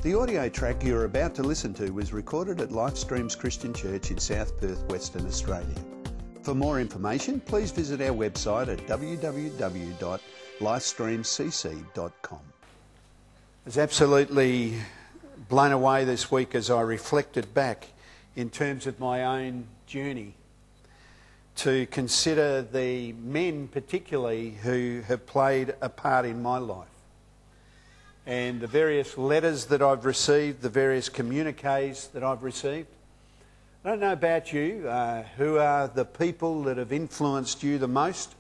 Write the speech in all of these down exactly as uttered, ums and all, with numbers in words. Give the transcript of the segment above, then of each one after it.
The audio track you're about to listen to was recorded at Lifestreams Christian Church in South Perth, Western Australia. For more information, please visit our website at w w w dot lifestream c c dot com. I was absolutely blown away this week as I reflected back in terms of my own journey to consider the men particularly who have played a part in my life. And the various letters that I've received, the various communiques that I've received. I don't know about you, uh, who are the people that have influenced you the most?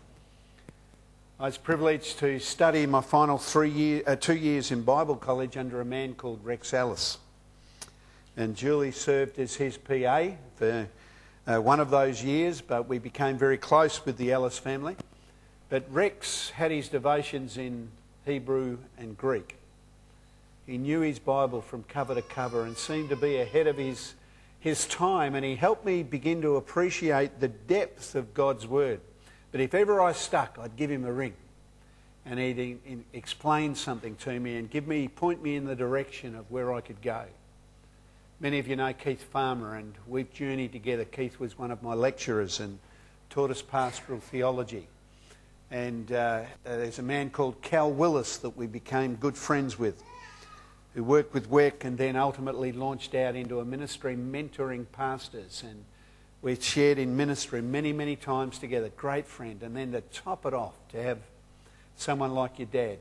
I was privileged to study my final three year, uh, two years in Bible college under a man called Rex Ellis. And Julie served as his P A for uh, one of those years, but we became very close with the Ellis family. But Rex had his devotions in Hebrew and Greek. He knew his Bible from cover to cover and seemed to be ahead of his, his time, and he helped me begin to appreciate the depth of God's Word. But if ever I stuck, I'd give him a ring and he'd in, in, explain something to me and give me, point me in the direction of where I could go. Many of you know Keith Farmer, and we've journeyed together. Keith was one of my lecturers and taught us pastoral theology. And uh, there's a man called Cal Willis that we became good friends with, who worked with W E C and then ultimately launched out into a ministry mentoring pastors. And we shared in ministry many, many times together. Great friend. And then to top it off, to have someone like your dad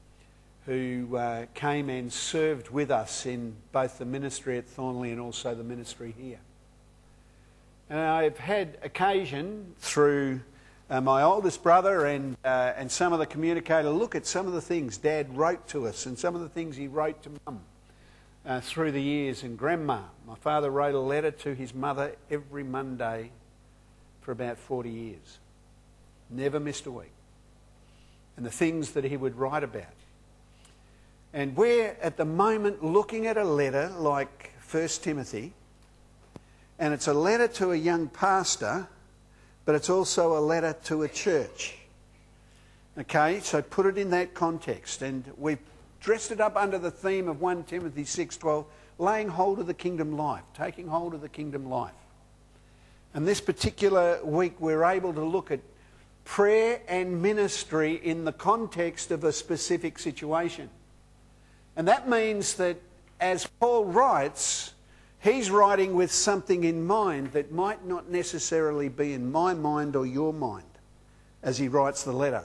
who uh, came and served with us in both the ministry at Thornley and also the ministry here. And I've had occasion through Uh, my oldest brother and uh, and some of the communicator look at some of the things Dad wrote to us and some of the things he wrote to Mum uh, through the years, and Grandma. My father wrote a letter to his mother every Monday for about forty years. Never missed a week. And the things that he would write about. And we're at the moment looking at a letter like First Timothy, and it's a letter to a young pastor, but it's also a letter to a church. Okay, so put it in that context. And we've dressed it up under the theme of First Timothy six twelve, laying hold of the kingdom life, taking hold of the kingdom life. And this particular week we're able to look at prayer and ministry in the context of a specific situation. And that means that as Paul writes, he's writing with something in mind that might not necessarily be in my mind or your mind as he writes the letter.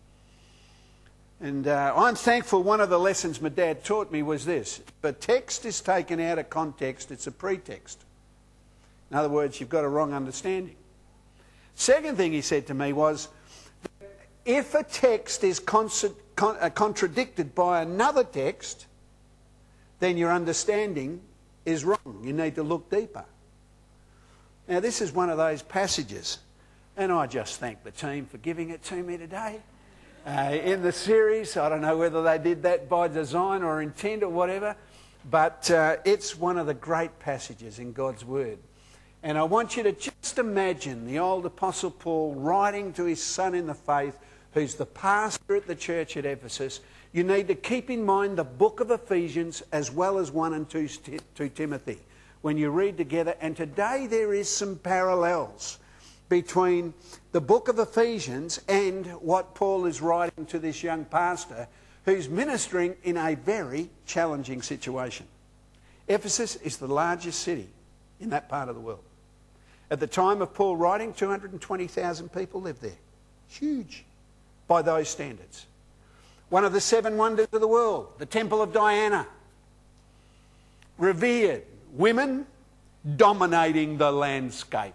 And uh, I'm thankful one of the lessons my dad taught me was this: if a text is taken out of context, it's a pretext. In other words, you've got a wrong understanding. Second thing he said to me was, if a text is con- con- uh, contradicted by another text, then your understanding is wrong. You need to look deeper. Now, this is one of those passages, and I just thank the team for giving it to me today. Uh, in the series, I don't know whether they did that by design or intent or whatever, but uh, it's one of the great passages in God's Word. And I want you to just imagine the old Apostle Paul writing to his son in the faith, who's the pastor at the church at Ephesus. You need to keep in mind the book of Ephesians as well as First and Second Timothy when you read together. And today there is some parallels between the book of Ephesians and what Paul is writing to this young pastor who's ministering in a very challenging situation. Ephesus is the largest city in that part of the world. At the time of Paul writing, two hundred twenty thousand people lived there. Huge by those standards. One of the seven wonders of the world, the Temple of Diana. Revered women dominating the landscape.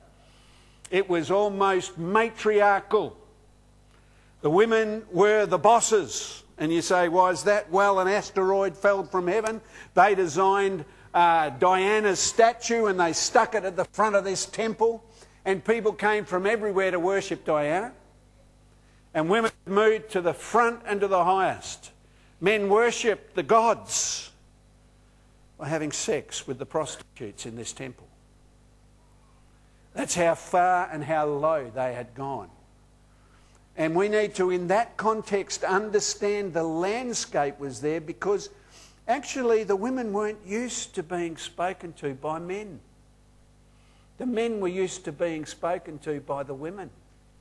It was almost matriarchal. The women were the bosses. And you say, why is that? Well, an asteroid fell from heaven. They designed uh, Diana's statue and they stuck it at the front of this temple. And people came from everywhere to worship Diana. And women moved to the front and to the highest. Men worshipped the gods by having sex with the prostitutes in this temple. That's how far and how low they had gone. And we need to, in that context, understand the landscape was there, because Actually, the women weren't used to being spoken to by men. The men were used to being spoken to by the women.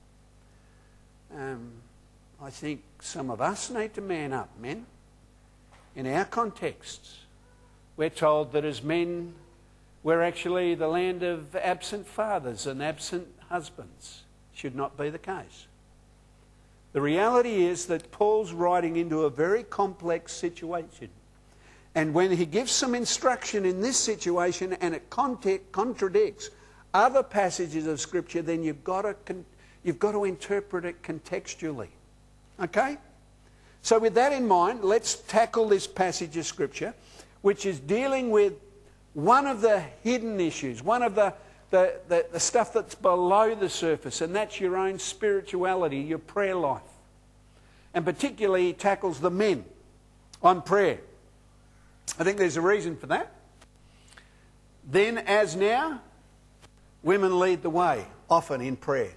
Um, I think some of us need to man up, men. In our contexts, we're told that as men, we're actually the land of absent fathers and absent husbands. Should not be the case. The reality is that Paul's writing into a very complex situation. And when he gives some instruction in this situation and it contradicts other passages of Scripture, then you've got to, you've got to interpret it contextually. Okay? So with that in mind, let's tackle this passage of Scripture, which is dealing with one of the hidden issues, one of the, the, the, the stuff that's below the surface, and that's your own spirituality, your prayer life. And particularly he tackles the men on prayer. I think there's a reason for that. Then, as now, women lead the way, often in prayer,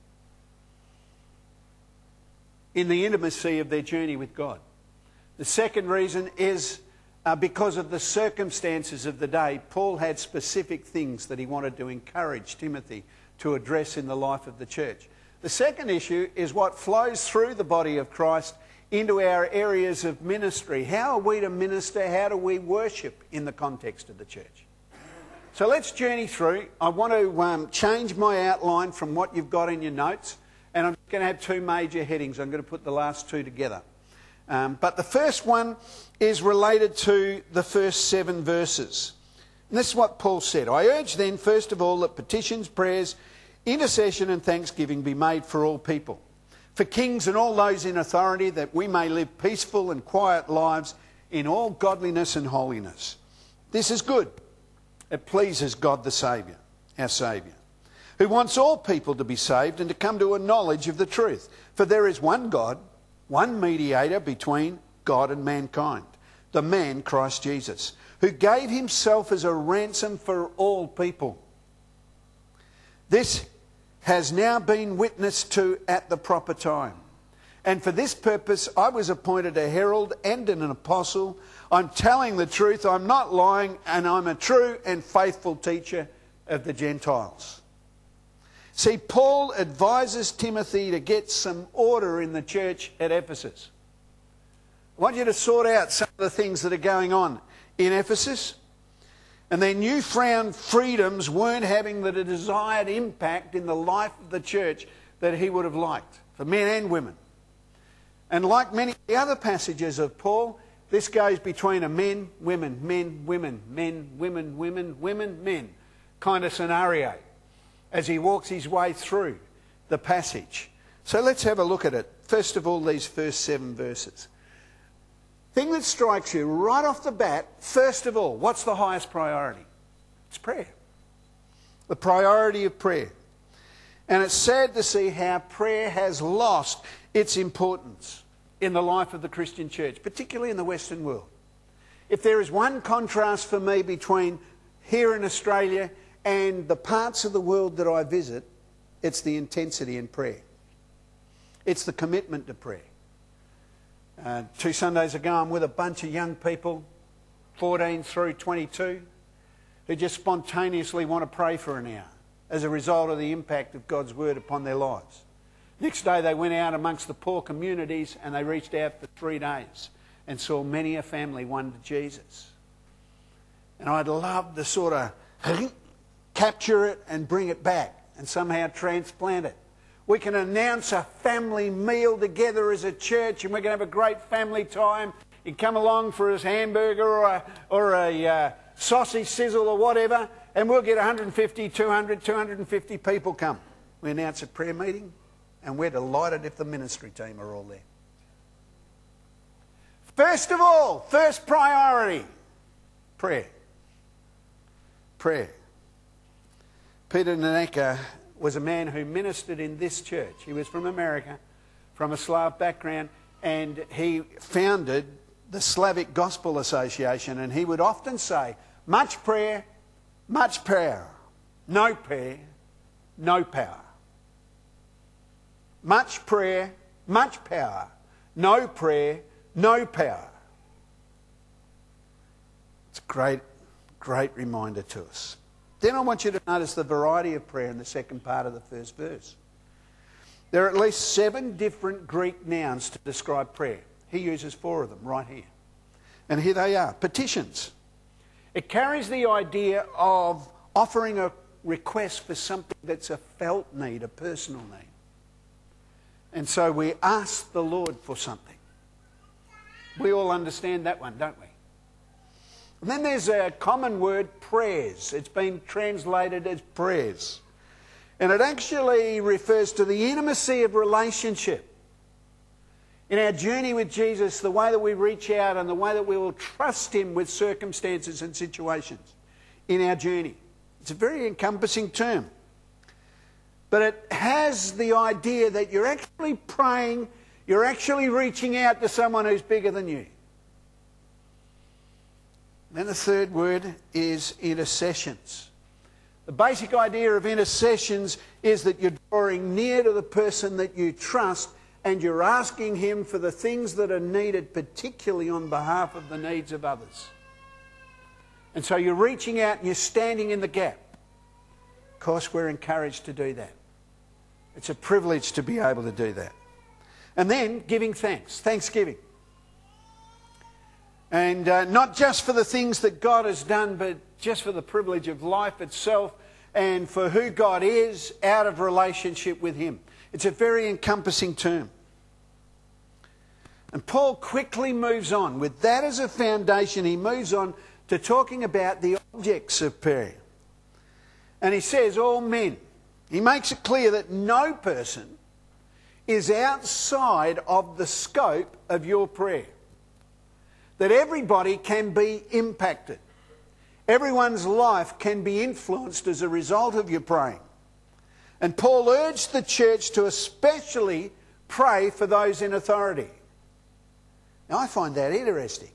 in the intimacy of their journey with God. The second reason is uh, because of the circumstances of the day. Paul had specific things that he wanted to encourage Timothy to address in the life of the church. The second issue is what flows through the body of Christ into our areas of ministry. How are we to minister? How do we worship in the context of the church? So let's journey through. I want to um, change my outline from what you've got in your notes, and I'm going to have two major headings. I'm going to put the last two together. Um, but the first one is related to the first seven verses. And this is what Paul said. I urge then, first of all, that petitions, prayers, intercession and thanksgiving be made for all people, for kings and all those in authority, that we may live peaceful and quiet lives in all godliness and holiness. This is good. It pleases God the Saviour, our Saviour, who wants all people to be saved and to come to a knowledge of the truth. For there is one God, one mediator between God and mankind, the man Christ Jesus, who gave himself as a ransom for all people. This has now been witnessed to at the proper time. And for this purpose I was appointed a herald and an apostle. I'm telling the truth, I'm not lying, and I'm a true and faithful teacher of the Gentiles. See, Paul advises Timothy to get some order in the church at Ephesus. I want you to sort out some of the things that are going on in Ephesus. And their newfound freedoms weren't having the desired impact in the life of the church that he would have liked, for men and women. And like many of the other passages of Paul, this goes between a men, women, men, women, men, women, women, women, men kind of scenario as he walks his way through the passage. So let's have a look at it. First of all, these first seven verses. Thing that strikes you right off the bat, first of all, what's the highest priority? It's prayer. The priority of prayer. And it's sad to see how prayer has lost its importance in the life of the Christian church, particularly in the Western world. If there is one contrast for me between here in Australia and the parts of the world that I visit, it's the intensity in prayer. It's the commitment to prayer. Uh, two Sundays ago, I'm with a bunch of young people, fourteen through twenty-two, who just spontaneously want to pray for an hour as a result of the impact of God's word upon their lives. Next day, they went out amongst the poor communities and they reached out for three days and saw many a family won to Jesus. And I'd love to sort of capture it and bring it back and somehow transplant it. We can announce a family meal together as a church and we're going to have a great family time. You can come along for a hamburger or a, or a uh, sausage sizzle or whatever, and we'll get one hundred fifty, two hundred, two hundred fifty people come. We announce a prayer meeting and we're delighted if the ministry team are all there. First of all, first priority, prayer. Prayer. Peter Naneka was a man who ministered in this church. He was from America, from a Slav background, and he founded the Slavic Gospel Association, and he would often say, much prayer, much power. No prayer, no power. Much prayer, much power. No prayer, no power. It's a great, great reminder to us. Then I want you to notice the variety of prayer in the second part of the first verse. There are at least seven different Greek nouns to describe prayer. He uses four of them right here. And here they are, petitions. It carries the idea of offering a request for something that's a felt need, a personal need. And so we ask the Lord for something. We all understand that one, don't we? And then there's a common word, prayers. It's been translated as prayers. And it actually refers to the intimacy of relationship. In our journey with Jesus, the way that we reach out and the way that we will trust Him with circumstances and situations in our journey. It's a very encompassing term. But it has the idea that you're actually praying, you're actually reaching out to someone who's bigger than you. Then the third word is intercessions. The basic idea of intercessions is that you're drawing near to the person that you trust and you're asking him for the things that are needed, particularly on behalf of the needs of others. And so you're reaching out and you're standing in the gap. Of course, we're encouraged to do that. It's a privilege to be able to do that. And then giving thanks, thanksgiving. And uh, not just for the things that God has done, but just for the privilege of life itself and for who God is out of relationship with Him. It's a very encompassing term. And Paul quickly moves on. With that as a foundation, he moves on to talking about the objects of prayer. And he says, all men. He makes it clear that no person is outside of the scope of your prayer. That everybody can be impacted. Everyone's life can be influenced as a result of your praying. And Paul urged the church to especially pray for those in authority. Now I find that interesting.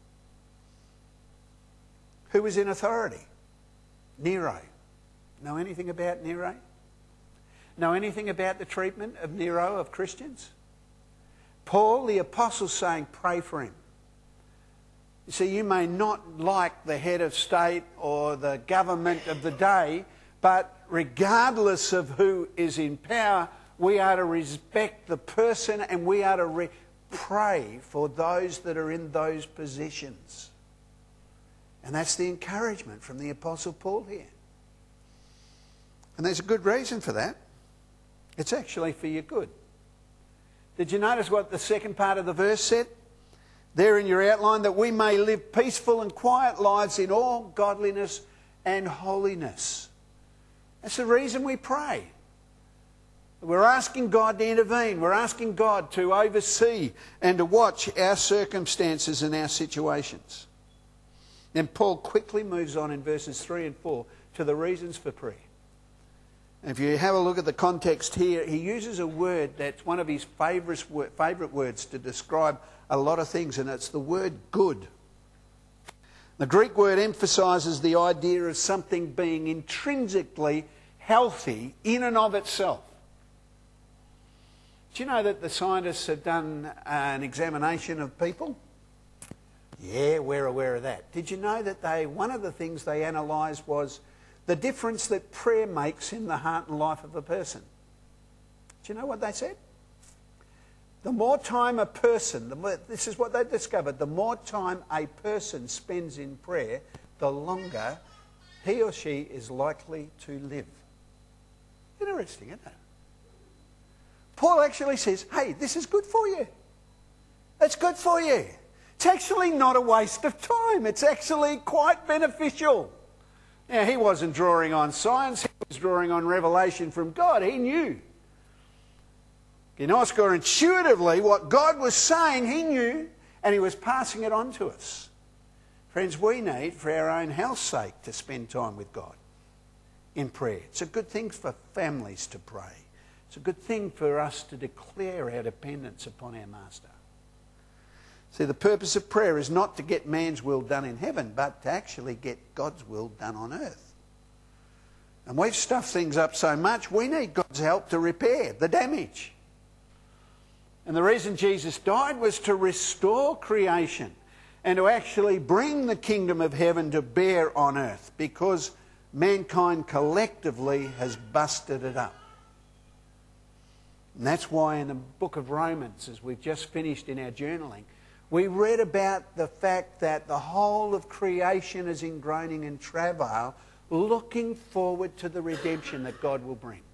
Who was in authority? Nero. Know anything about Nero? Know anything about the treatment of Nero of Christians? Paul, the apostle, saying, pray for him. You see, you may not like the head of state or the government of the day, but regardless of who is in power, we are to respect the person and we are to re- pray for those that are in those positions. And that's the encouragement from the Apostle Paul here. And there's a good reason for that. It's actually for your good. Did you notice what the second part of the verse said? There in your outline, that we may live peaceful and quiet lives in all godliness and holiness. That's the reason we pray. We're asking God to intervene. We're asking God to oversee and to watch our circumstances and our situations. Then Paul quickly moves on in verses three and four to the reasons for prayer. And if you have a look at the context here, he uses a word that's one of his favourite words to describe a lot of things, and it's the word good. The Greek word emphasises the idea of something being intrinsically healthy in and of itself. Do you know that the scientists have done an examination of people? Yeah, we're aware of that. Did you know that they, one of the things they analysed was the difference that prayer makes in the heart and life of a person? Do you know what they said? The more time a person, the more, this is what they discovered, the more time a person spends in prayer, the longer he or she is likely to live. Interesting, isn't it? Paul actually says, hey, this is good for you. It's good for you. It's actually not a waste of time. It's actually quite beneficial. Now, he wasn't drawing on science. He was drawing on revelation from God. He knew. Gnosko, intuitively, what God was saying, he knew, and he was passing it on to us. Friends, we need, for our own health's sake, to spend time with God in prayer. It's a good thing for families to pray. It's a good thing for us to declare our dependence upon our Master. See, the purpose of prayer is not to get man's will done in heaven, but to actually get God's will done on earth. And we've stuffed things up so much, we need God's help to repair the damage. And the reason Jesus died was to restore creation and to actually bring the kingdom of heaven to bear on earth, because mankind collectively has busted it up. And that's why in the book of Romans, as we've just finished in our journaling, we read about the fact that the whole of creation is in groaning and travail, looking forward to the redemption that God will bring.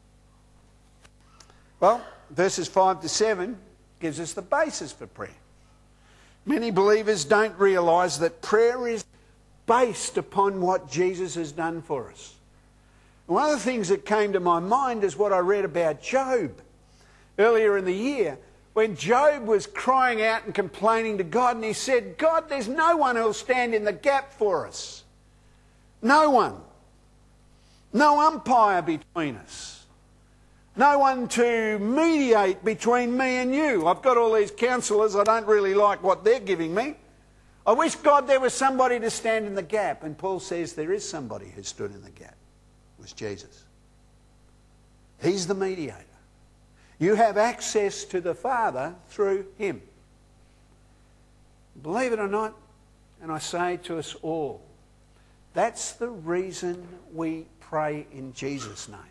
Well, verses five to seven gives us the basis for prayer. Many believers don't realise that prayer is based upon what Jesus has done for us. And one of the things that came to my mind is what I read about Job earlier in the year, when Job was crying out and complaining to God, and he said, God, there's no one who'll stand in the gap for us. No one. No umpire between us. No one to mediate between me and you. I've got all these counsellors, I don't really like what they're giving me. I wish, God, there was somebody to stand in the gap. And Paul says there is somebody who stood in the gap. It was Jesus. He's the mediator. You have access to the Father through him. Believe it or not, and I say to us all, that's the reason we pray in Jesus' name.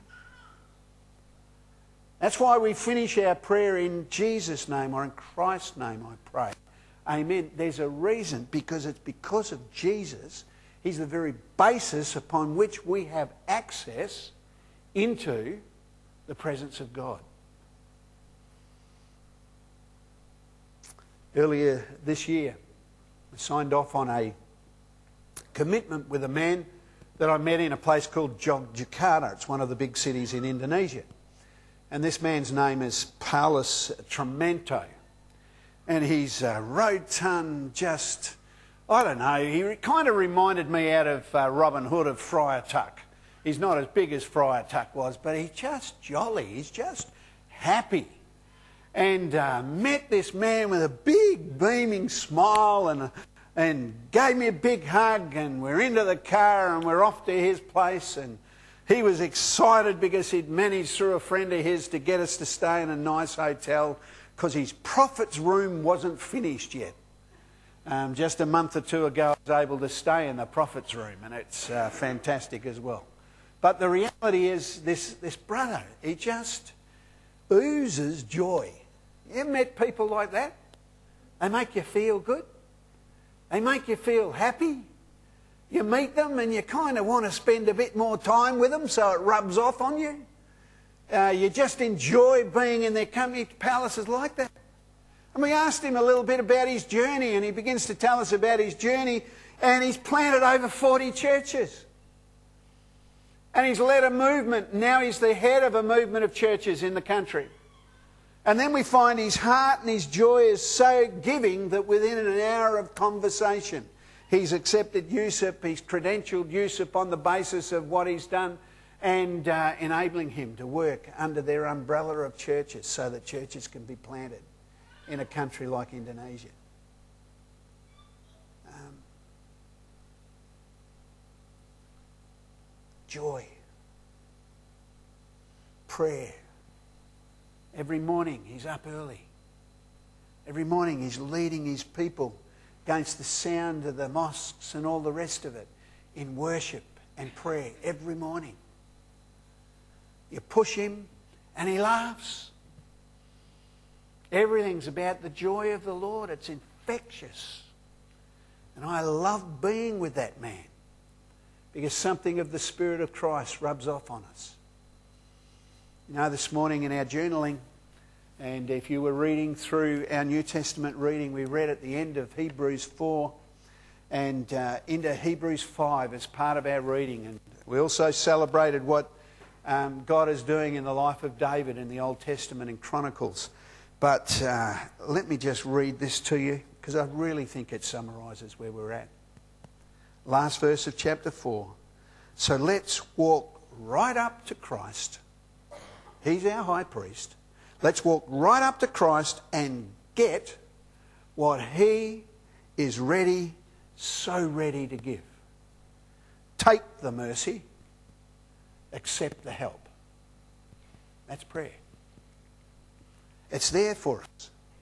That's why we finish our prayer in Jesus' name, or in Christ's name, I pray. Amen. There's a reason, because it's because of Jesus. He's the very basis upon which we have access into the presence of God. Earlier this year, I signed off on a commitment with a man that I met in a place called Yogyakarta. It's one of the big cities in Indonesia. And this man's name is Paulus Tremanto. And he's uh, rotund, just, I don't know, he kind of reminded me out of uh, Robin Hood of Friar Tuck. He's not as big as Friar Tuck was, but he's just jolly, he's just happy. And uh, met this man with a big beaming smile, and, and gave me a big hug, and we're into the car and we're off to his place. And he was excited because he'd managed through a friend of his to get us to stay in a nice hotel, because his prophet's room wasn't finished yet. Um, just a month or two ago I was able to stay in the prophet's room, and it's uh, fantastic as well. But the reality is, this, this brother, he just oozes joy. You ever met people like that? They make you feel good. They make you feel happy. You meet them and you kind of want to spend a bit more time with them, so it rubs off on you. Uh, you just enjoy being in their company. Paulus is like that. And we asked him a little bit about his journey, and he begins to tell us about his journey, and he's planted over forty churches. And he's led a movement. Now he's the head of a movement of churches in the country. And then we find his heart and his joy is so giving that within an hour of conversation, he's accepted U S I P, he's credentialed U S I P on the basis of what he's done, and uh, enabling him to work under their umbrella of churches so that churches can be planted in a country like Indonesia. Um, joy. Prayer. Every morning he's up early. Every morning he's leading his people against the sound of the mosques and all the rest of it in worship and prayer every morning. You push him and he laughs. Everything's about the joy of the Lord. It's infectious. And I love being with that man, because something of the Spirit of Christ rubs off on us. You know, this morning in our journaling, and if you were reading through our New Testament reading, we read at the end of Hebrews four and uh, into Hebrews five as part of our reading. And we also celebrated what um, God is doing in the life of David in the Old Testament in Chronicles. But uh, let me just read this to you, because I really think it summarises where we're at. Last verse of chapter four. So let's walk right up to Christ. He's our high priest. Let's walk right up to Christ and get what he is ready, so ready to give. Take the mercy, accept the help. That's prayer. It's there for us.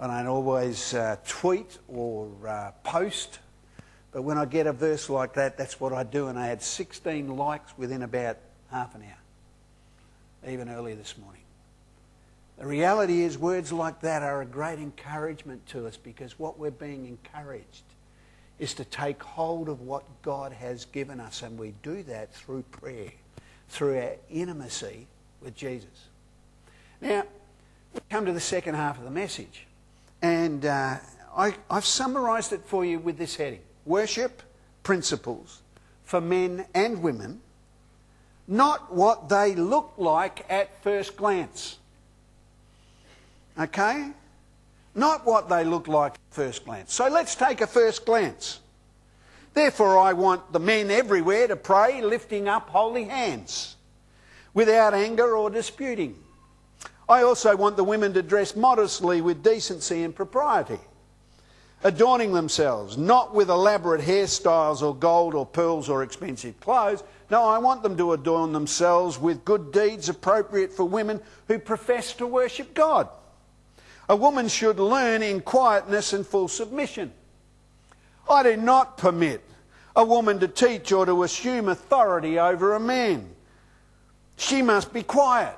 I don't always uh, tweet or uh, post, but when I get a verse like that, that's what I do. And I had sixteen likes within about half an hour, even earlier this morning. The reality is words like that are a great encouragement to us, because what we're being encouraged is to take hold of what God has given us, and we do that through prayer, through our intimacy with Jesus. Now, we come to the second half of the message, and uh, I, I've summarised it for you with this heading: Worship Principles for Men and Women, not what they look like at first glance. Okay? Not what they look like at first glance. So let's take a first glance. Therefore, I want the men everywhere to pray, lifting up holy hands, without anger or disputing. I also want the women to dress modestly with decency and propriety, adorning themselves, not with elaborate hairstyles or gold or pearls or expensive clothes. No, I want them to adorn themselves with good deeds appropriate for women who profess to worship God. A woman should learn in quietness and full submission. I do not permit a woman to teach or to assume authority over a man. She must be quiet.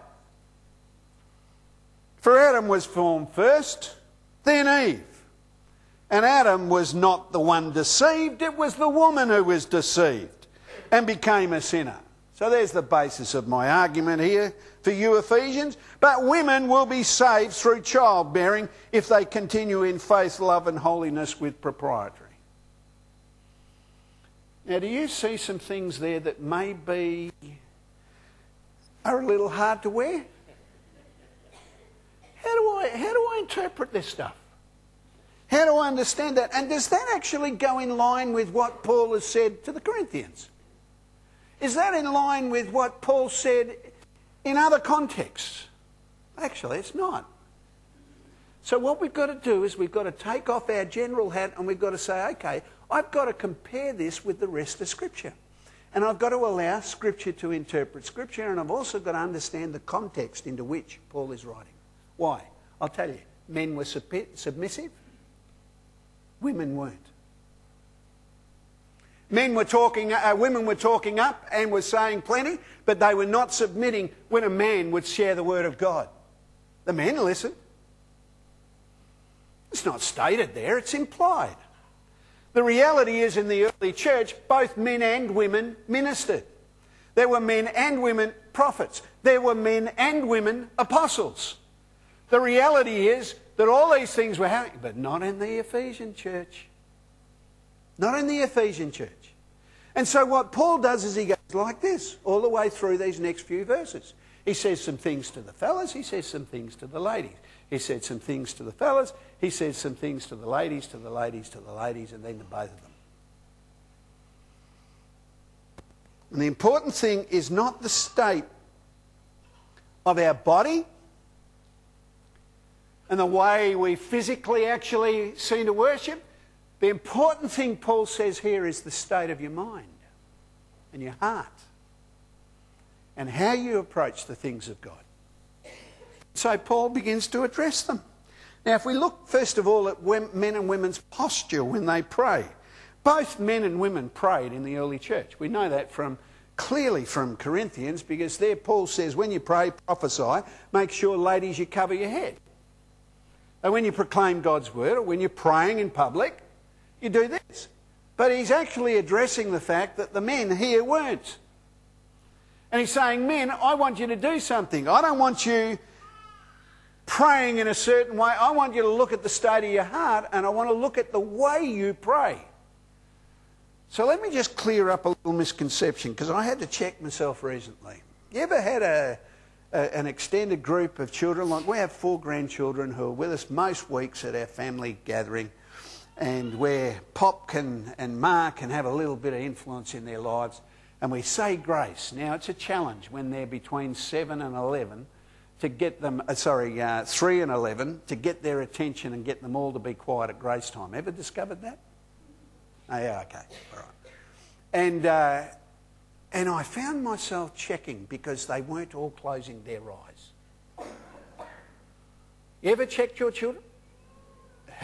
For Adam was formed first, then Eve. And Adam was not the one deceived, it was the woman who was deceived and became a sinner. So there's the basis of my argument here for you Ephesians. But women will be saved through childbearing if they continue in faith, love and holiness with propriety. Now, do you see some things there that maybe are a little hard to wear? How do I, how do I interpret this stuff? How do I understand that? And does that actually go in line with what Paul has said to the Corinthians? Is that in line with what Paul said in other contexts? Actually, it's not. So what we've got to do is we've got to take off our general hat and we've got to say, okay, I've got to compare this with the rest of Scripture. And I've got to allow Scripture to interpret Scripture, and I've also got to understand the context into which Paul is writing. Why? I'll tell you. Men were submissive. Women weren't. Men were talking, uh, women were talking up and were saying plenty, but they were not submitting when a man would share the word of God. The men listened. It's not stated there, it's implied. The reality is, in the early church, both men and women ministered. There were men and women prophets. There were men and women apostles. The reality is that all these things were happening, but not in the Ephesian church. Not in the Ephesian church. And so what Paul does is he goes like this, all the way through these next few verses. He says some things to the fellas, he says some things to the ladies. He said some things to the fellas, he says some things to the ladies, to the ladies, to the ladies, and then to both of them. And the important thing is not the state of our body and the way we physically actually seem to worship. The important thing Paul says here is the state of your mind and your heart and how you approach the things of God. So Paul begins to address them. Now, if we look first of all at men and women's posture when they pray, both men and women prayed in the early church. We know that from clearly from Corinthians, because there Paul says when you pray, prophesy, make sure, ladies, you cover your head. And when you proclaim God's word or when you're praying in public, you do this. But he's actually addressing the fact that the men here weren't. And he's saying, men, I want you to do something. I don't want you praying in a certain way. I want you to look at the state of your heart, and I want to look at the way you pray. So let me just clear up a little misconception, because I had to check myself recently. You ever had a, a, an extended group of children? Like we have four grandchildren who are with us most weeks at our family gathering, and where Pop can, and Ma can have a little bit of influence in their lives, and we say grace. Now, it's a challenge when they're between seven and eleven to get them, uh, sorry, uh, three and eleven, to get their attention and get them all to be quiet at grace time. Ever discovered that? Oh, yeah, okay, all right. And, uh, and I found myself checking because they weren't all closing their eyes. You ever checked your children?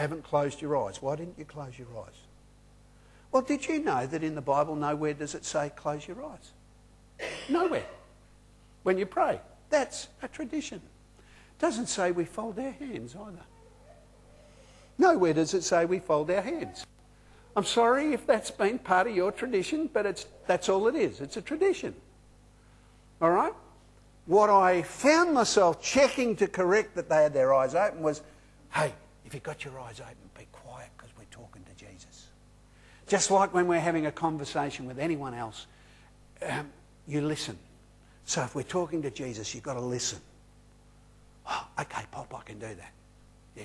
haven't closed your eyes. Why didn't you close your eyes? Well, did you know that in the Bible nowhere does it say close your eyes? Nowhere. When you pray. That's a tradition. It doesn't say we fold our hands either. Nowhere does it say we fold our hands. I'm sorry if that's been part of your tradition, but it's that's all it is. It's a tradition. All right? What I found myself checking to correct that they had their eyes open was, hey, if you've got your eyes open, be quiet because we're talking to Jesus. Just like when we're having a conversation with anyone else, um, you listen. So if we're talking to Jesus, you've got to listen. Oh, okay, Pop, I can do that. Yeah.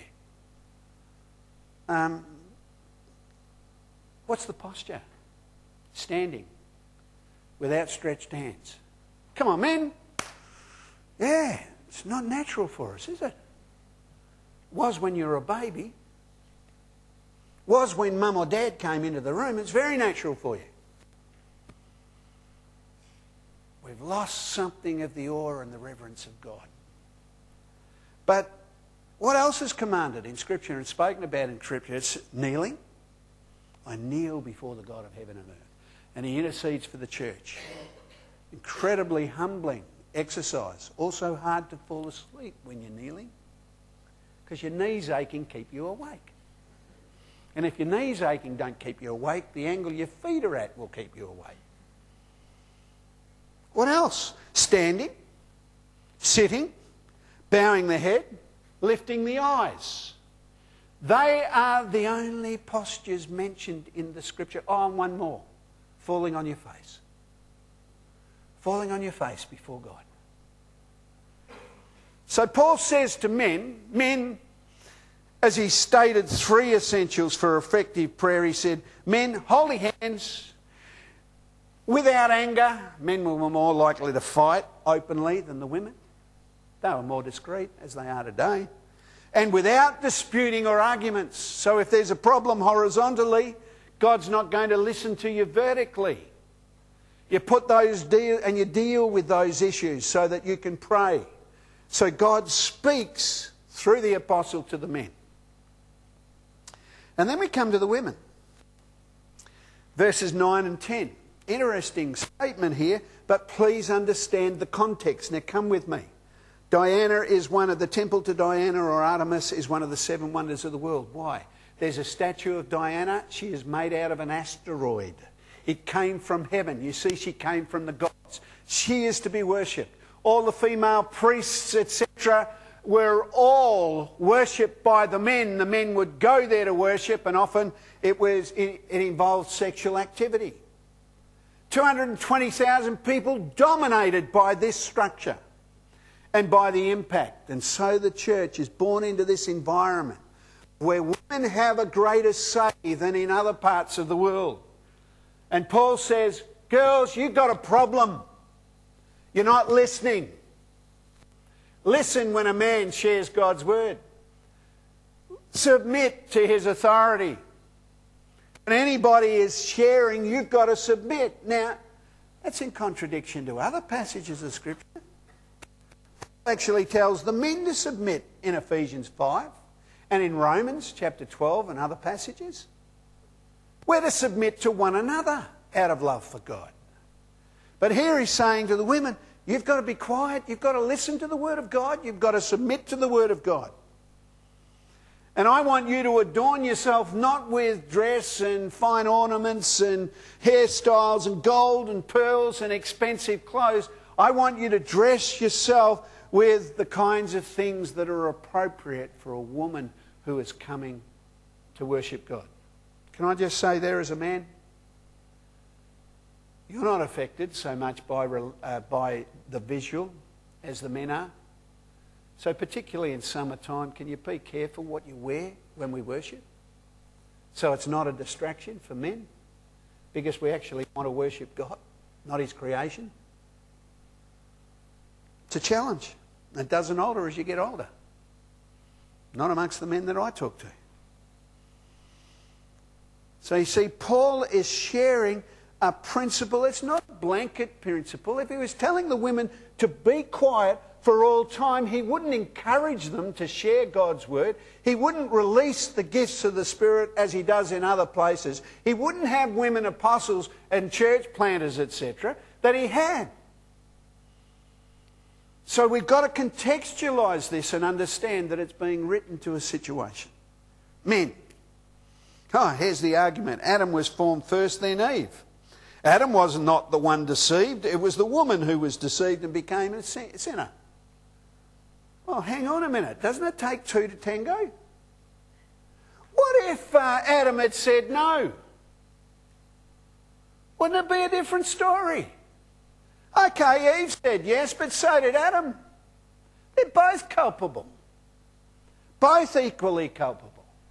Um, what's the posture? Standing with outstretched hands. Come on, men. Yeah, it's not natural for us, is it? Was when you were a baby. Was when mum or dad came into the room. It's very natural for you. We've lost something of the awe and the reverence of God. But what else is commanded in Scripture and spoken about in Scripture? It's kneeling. I kneel before the God of heaven and earth. And He intercedes for the church. Incredibly humbling exercise. Also hard to fall asleep when you're kneeling. Because your knees aching keep you awake. And if your knees aching don't keep you awake, the angle your feet are at will keep you awake. What else? Standing, sitting, bowing the head, lifting the eyes. They are the only postures mentioned in the Scripture. Oh, and one more. Falling on your face. Falling on your face before God. So Paul says to men, men, as he stated three essentials for effective prayer, he said, men, holy hands, without anger. Men were more likely to fight openly than the women. They were more discreet, as they are today. And without disputing or arguments. So if there's a problem horizontally, God's not going to listen to you vertically. You put those deal and you deal with those issues so that you can pray. So God speaks through the apostle to the men. And then we come to the women. Verses nine and ten. Interesting statement here, but please understand the context. Now come with me. Diana is one of the temple to Diana, or Artemis is one of the seven wonders of the world. Why? There's a statue of Diana. She is made out of an asteroid. It came from heaven. You see, she came from the gods. She is to be worshipped. All the female priests, et cetera, were all worshipped by the men. The men would go there to worship, and often it was it, it involved sexual activity. two hundred twenty thousand people dominated by this structure and by the impact. And so the church is born into this environment where women have a greater say than in other parts of the world. And Paul says, girls, you've got a problem. You're not listening. Listen when a man shares God's word. Submit to his authority. When anybody is sharing, you've got to submit. Now, that's in contradiction to other passages of Scripture. It actually tells the men to submit in Ephesians five and in Romans chapter twelve and other passages. We're to submit to one another out of love for God. But here he's saying to the women, you've got to be quiet, you've got to listen to the Word of God, you've got to submit to the Word of God. And I want you to adorn yourself not with dress and fine ornaments and hairstyles and gold and pearls and expensive clothes. I want you to dress yourself with the kinds of things that are appropriate for a woman who is coming to worship God. Can I just say there as a man? You're not affected so much by, uh, by the visual as the men are. So particularly in summertime, can you be careful what you wear when we worship? So it's not a distraction for men, because we actually want to worship God, not His creation. It's a challenge. It doesn't alter as you get older. Not amongst the men that I talk to. So you see, Paul is sharing a principle. It's not a blanket principle. If he was telling the women to be quiet, for all time. He wouldn't encourage them to share God's word. He wouldn't release the gifts of the Spirit as he does in other places. He wouldn't have women apostles and church planters, et cetera, that he had. So we've got to contextualise this and understand that it's being written to a situation. Men. Oh, here's the argument. Adam was formed first, then Eve. Adam was not the one deceived. It was the woman who was deceived and became a sinner. Well, hang on a minute. Doesn't it take two to tango? What if uh, Adam had said no? Wouldn't it be a different story? Okay, Eve said yes, but so did Adam. They're both culpable. Both equally culpable.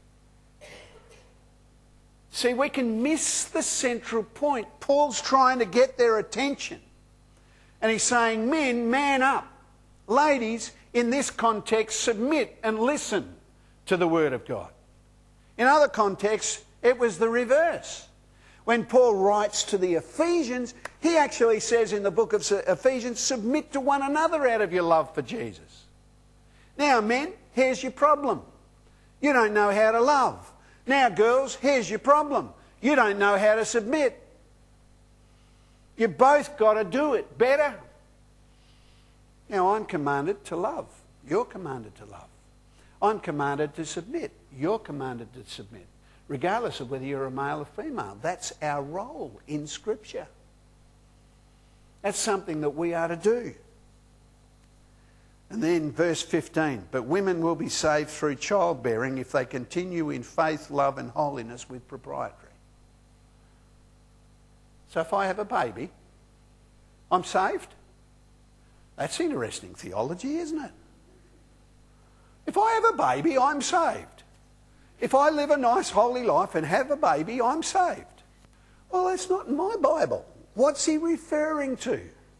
See, we can miss the central point. Paul's trying to get their attention. And he's saying, men, man up. Ladies, in this context, submit and listen to the Word of God. In other contexts, it was the reverse. When Paul writes to the Ephesians, he actually says in the book of Ephesians, submit to one another out of your love for Jesus. Now, men, here's your problem. You don't know how to love. Now, girls, here's your problem. You don't know how to submit. You both got to do it better. Now, I'm commanded to love. You're commanded to love. I'm commanded to submit. You're commanded to submit. Regardless of whether you're a male or female. That's our role in Scripture. That's something that we are to do. And then verse fifteen, but women will be saved through childbearing if they continue in faith, love and holiness with propriety. So if I have a baby, I'm saved? That's interesting theology, isn't it? If I have a baby, I'm saved. If I live a nice holy life and have a baby, I'm saved. Well, that's not in my Bible. What's he referring to?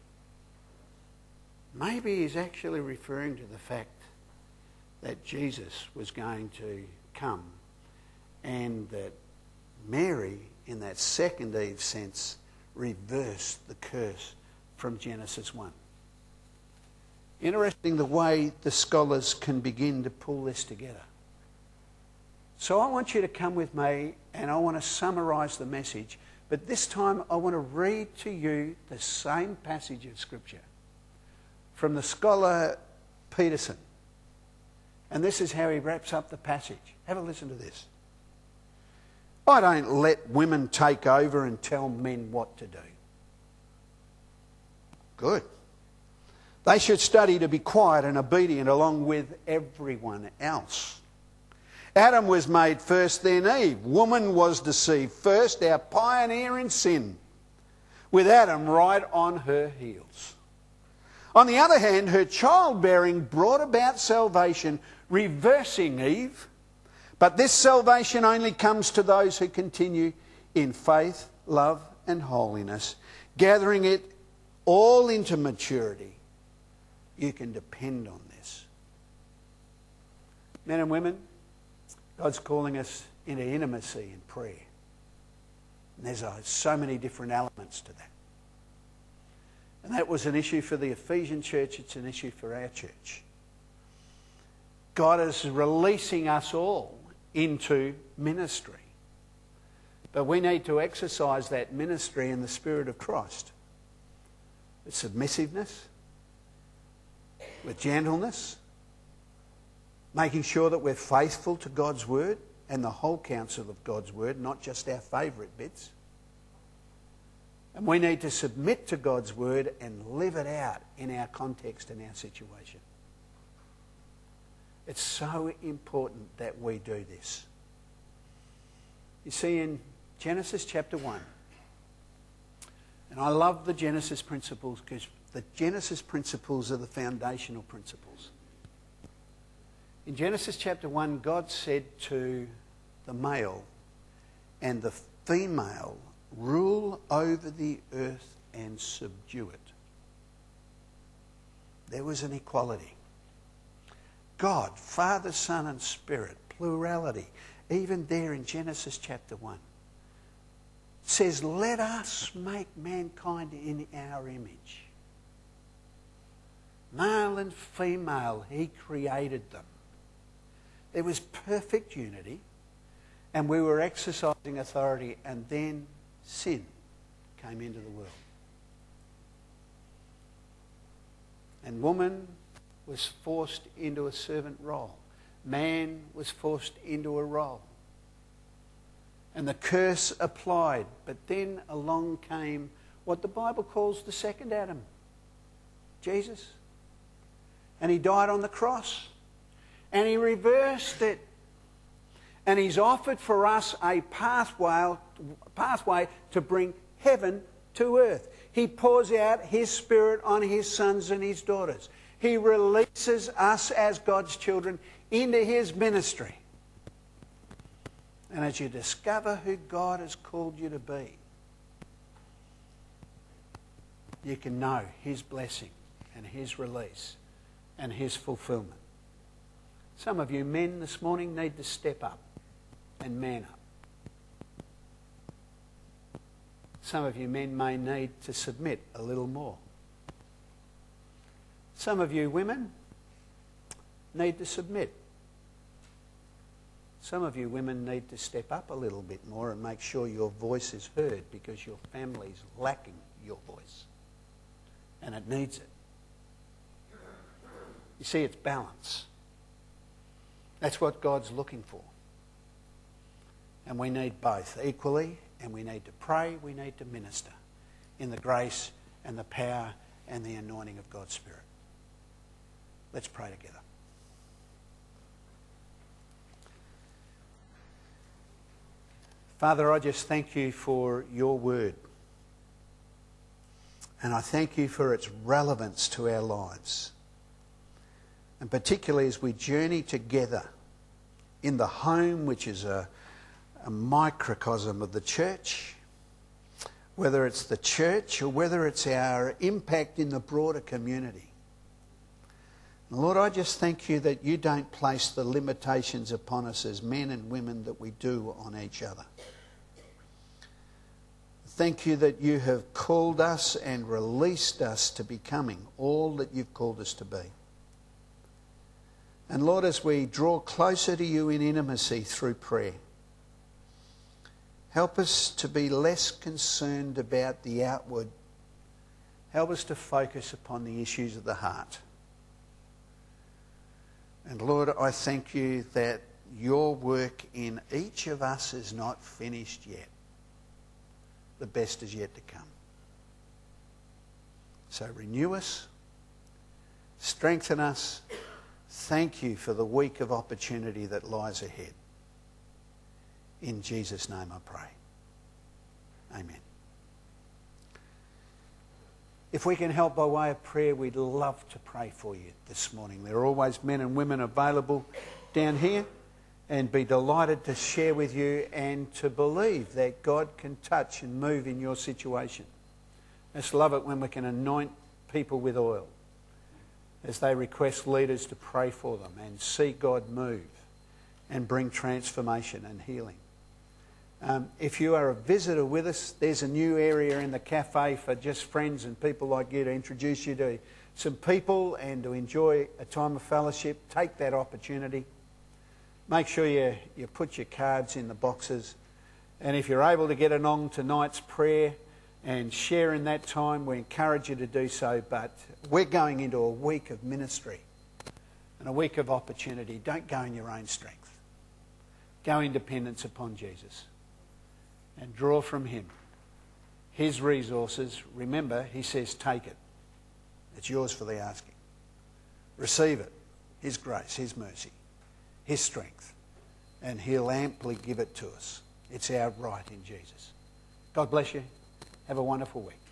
Maybe he's actually referring to the fact that Jesus was going to come and that Mary, in that second Eve sense, reversed the curse from Genesis one. Interesting the way the scholars can begin to pull this together. So I want you to come with me and I want to summarise the message, but this time I want to read to you the same passage of Scripture from the scholar Peterson. And this is how he wraps up the passage. Have a listen to this. I don't let women take over and tell men what to do. Good. They should study to be quiet and obedient along with everyone else. Adam was made first, then Eve. Woman was deceived first, our pioneer in sin, with Adam right on her heels. On the other hand, her childbearing brought about salvation, reversing Eve. But this salvation only comes to those who continue in faith, love and holiness, gathering it all into maturity. You can depend on this. Men and women, God's calling us into intimacy and prayer. And there's uh, so many different elements to that. And that was an issue for the Ephesian church. It's an issue for our church. God is releasing us all into ministry. But we need to exercise that ministry in the Spirit of Christ. With submissiveness, with gentleness, making sure that we're faithful to God's Word and the whole counsel of God's Word, not just our favourite bits. And we need to submit to God's Word and live it out in our context and our situation. It's so important that we do this. You see, in Genesis chapter one, and I love the Genesis principles because the Genesis principles are the foundational principles. In Genesis chapter one, God said to the male and the female, rule over the earth and subdue it. There was an equality. God, Father, Son and Spirit, plurality, even there in Genesis chapter one, says, let us make mankind in our image. Male and female, he created them. There was perfect unity, and we were exercising authority, and then sin came into the world. And woman was forced into a servant role. Man was forced into a role. And the curse applied. But then along came what the Bible calls the second Adam, Jesus. And he died on the cross. And he reversed it. And he's offered for us a pathway, pathway to bring heaven to earth. He pours out his Spirit on his sons and his daughters. He releases us as God's children into his ministry. And as you discover who God has called you to be, you can know his blessing and his release and his fulfillment. Some of you men this morning need to step up and man up. Some of you men may need to submit a little more. Some of you women need to submit. Some of you women need to step up a little bit more and make sure your voice is heard, because your family's lacking your voice. And it needs it. You see, it's balance. That's what God's looking for. And we need both equally, and we need to pray, we need to minister in the grace and the power and the anointing of God's Spirit. Let's pray together. Father, I just thank you for your word. And I thank you for its relevance to our lives. And particularly as we journey together in the home, which is a, a microcosm of the church, whether it's the church or whether it's our impact in the broader community. Lord, I just thank you that you don't place the limitations upon us as men and women that we do on each other. Thank you that you have called us and released us to becoming all that you've called us to be. And Lord, as we draw closer to you in intimacy through prayer, help us to be less concerned about the outward. Help us to focus upon the issues of the heart. And Lord, I thank you that your work in each of us is not finished yet. The best is yet to come. So renew us, strengthen us. Thank you for the week of opportunity that lies ahead. In Jesus' name I pray. Amen. If we can help by way of prayer, we'd love to pray for you this morning. There are always men and women available down here, and be delighted to share with you and to believe that God can touch and move in your situation. I just love it when we can anoint people with oil as they request leaders to pray for them and see God move and bring transformation and healing. Um, if you are a visitor with us, there's a new area in the cafe for just friends and people like you to introduce you to some people and to enjoy a time of fellowship. Take that opportunity. Make sure you, you put your cards in the boxes. And if you're able to get along tonight's prayer and share in that time, we encourage you to do so. But we're going into a week of ministry and a week of opportunity. Don't go in your own strength. Go in dependence upon Jesus and draw from him his resources. Remember, he says, take it. It's yours for the asking. Receive it. His grace, his mercy, his strength. And he'll amply give it to us. It's our right in Jesus. God bless you. Have a wonderful week.